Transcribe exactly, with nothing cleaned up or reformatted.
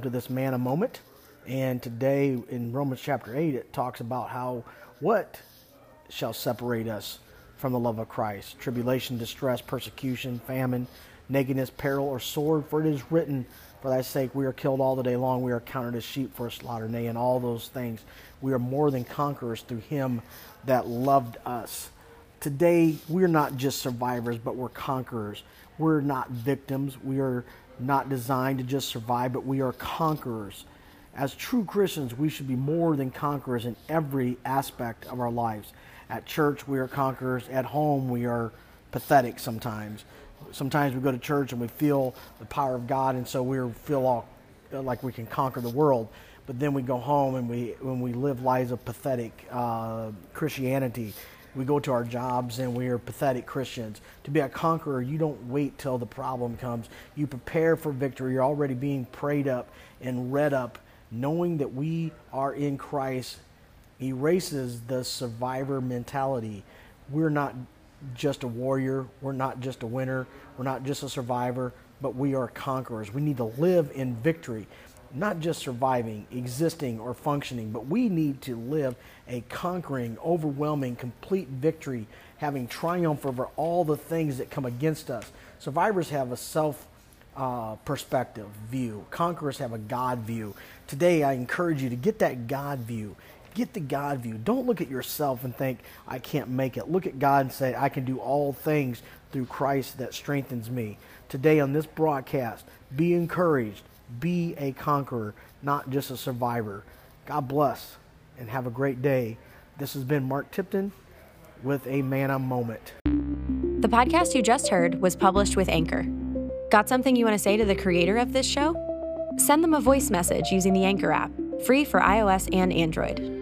to this manna moment. And today in Romans chapter eight, it talks about how what shall separate us from the love of Christ? Tribulation, distress, persecution, famine, nakedness, peril, or sword. For it is written, for thy sake we are killed all the day long. We are counted as sheep for a slaughter. Nay, in all those things we are more than conquerors through him that loved us. Today, we're not just survivors, but we're conquerors. We're not victims. We are not designed to just survive, but we are conquerors. As true Christians, we should be more than conquerors in every aspect of our lives. At church, we are conquerors. At home, we are pathetic sometimes. Sometimes we go to church and we feel the power of God, and so we feel all like we can conquer the world. But then we go home and we, when we live lives of pathetic uh, Christianity, we go to our jobs and we are pathetic Christians. To be a conqueror, you don't wait till the problem comes. You prepare for victory. You're already being prayed up and read up, knowing that we are in Christ erases the survivor mentality. We're not just a warrior. We're not just a winner. We're not just a survivor, but we are conquerors. We need to live in victory, not just surviving, existing, or functioning, but we need to live a conquering, overwhelming, complete victory, having triumph over all the things that come against us. Survivors have a self uh, perspective view. Conquerors have a God view. Today, I encourage you to get that God view. Get the God view. Don't look at yourself and think, I can't make it. Look at God and say, I can do all things through Christ that strengthens me. Today on this broadcast, be encouraged. Be a conqueror, not just a survivor. God bless and have a great day. This has been Mark Tipton with a Manna Moment. The podcast you just heard was published with Anchor. Got something you want to say to the creator of this show? Send them a voice message using the Anchor app, free for iOS and Android.